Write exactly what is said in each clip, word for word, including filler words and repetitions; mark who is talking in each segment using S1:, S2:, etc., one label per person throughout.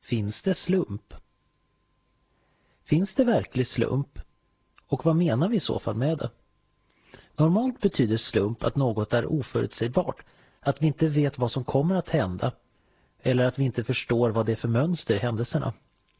S1: Finns det slump? Finns det verklig slump? Och vad menar vi i så fall med det? Normalt betyder slump att något är oförutsägbart, att vi inte vet vad som kommer att hända, eller att vi inte förstår vad det är för mönster i händelserna.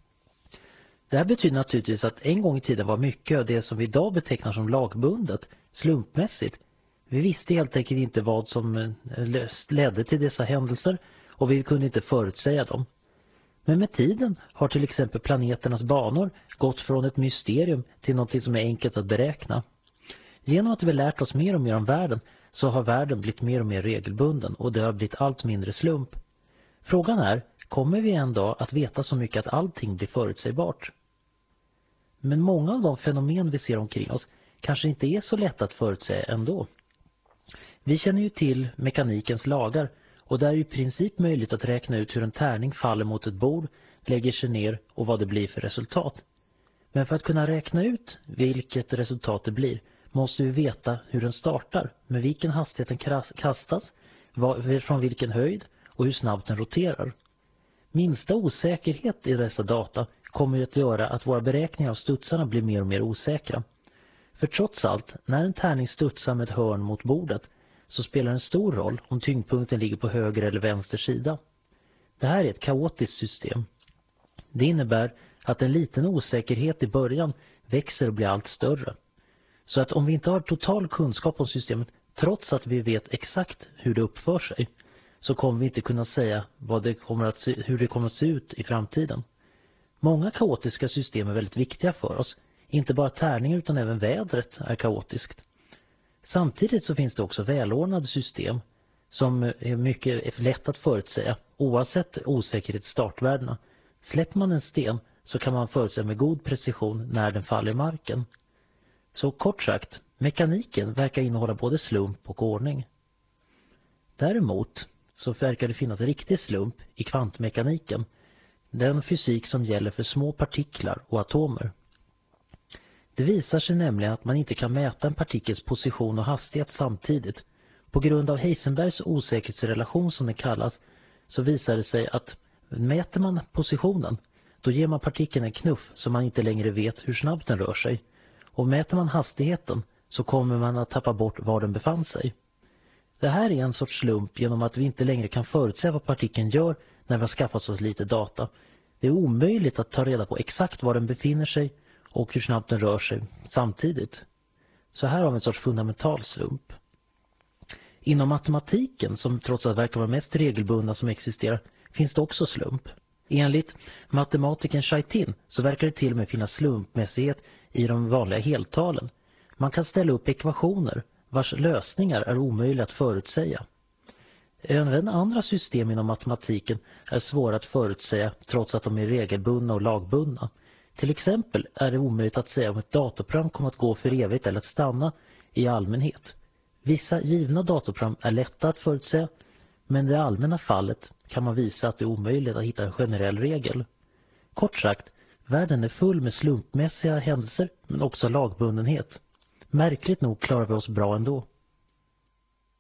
S1: Det här betyder naturligtvis att en gång i tiden var mycket av det som vi idag betecknar som lagbundet slumpmässigt. Vi visste helt enkelt inte vad som ledde till dessa händelser och vi kunde inte förutsäga dem. Men med tiden har till exempel planeternas banor gått från ett mysterium till något som är enkelt att beräkna. Genom att vi lärt oss mer och mer om världen så har världen blivit mer och mer regelbunden och det har blivit allt mindre slump. Frågan är, kommer vi en dag att veta så mycket att allting blir förutsägbart? Men många av de fenomen vi ser omkring oss kanske inte är så lätt att förutsäga ändå. Vi känner ju till mekanikens lagar och det är i princip möjligt att räkna ut hur en tärning faller mot ett bord, lägger sig ner och vad det blir för resultat. Men för att kunna räkna ut vilket resultat det blir måste vi veta hur den startar, med vilken hastighet den kastas, från vilken höjd och hur snabbt den roterar. Minsta osäkerhet i dessa data kommer att göra att våra beräkningar av studsarna blir mer och mer osäkra. För trots allt, när en tärning studsar med ett hörn mot bordet så spelar en stor roll om tyngdpunkten ligger på höger eller vänster sida. Det här är ett kaotiskt system. Det innebär att en liten osäkerhet i början växer och blir allt större. Så att om vi inte har total kunskap om systemet, trots att vi vet exakt hur det uppför sig, så kommer vi inte kunna säga vad det kommer att se, hur det kommer att se ut i framtiden. Många kaotiska system är väldigt viktiga för oss. Inte bara tärningar utan även vädret är kaotiskt. Samtidigt så finns det också välordnade system som är mycket lätt att förutsäga oavsett osäkerhet startvärdena. Släpper man en sten så kan man förutsäga med god precision när den faller i marken. Så kort sagt, mekaniken verkar innehålla både slump och ordning. Däremot så verkar det finnas riktig slump i kvantmekaniken, den fysik som gäller för små partiklar och atomer. Det visar sig nämligen att man inte kan mäta en partikels position och hastighet samtidigt. På grund av Heisenbergs osäkerhetsrelation som den kallas så visar det sig att mäter man positionen då ger man partikeln en knuff så man inte längre vet hur snabbt den rör sig. Och mäter man hastigheten så kommer man att tappa bort var den befann sig. Det här är en sorts slump genom att vi inte längre kan förutsäga vad partikeln gör när vi har skaffat oss lite data. Det är omöjligt att ta reda på exakt var den befinner sig och hur snabbt den rör sig samtidigt. Så här har vi en sorts fundamental slump. Inom matematiken, som trots allt verkar vara mest regelbundna som existerar, finns det också slump. Enligt matematikern Chaitin så verkar det till och med finnas slumpmässighet i de vanliga heltalen. Man kan ställa upp ekvationer vars lösningar är omöjliga att förutsäga. Även andra system inom matematiken är svåra att förutsäga trots att de är regelbundna och lagbundna. Till exempel är det omöjligt att säga om ett datorprogram kommer att gå för evigt eller att stanna i allmänhet. Vissa givna datorprogram är lätta att förutsäga, men i det allmänna fallet kan man visa att det är omöjligt att hitta en generell regel. Kort sagt, världen är full med slumpmässiga händelser men också lagbundenhet. Märkligt nog klarar vi oss bra ändå.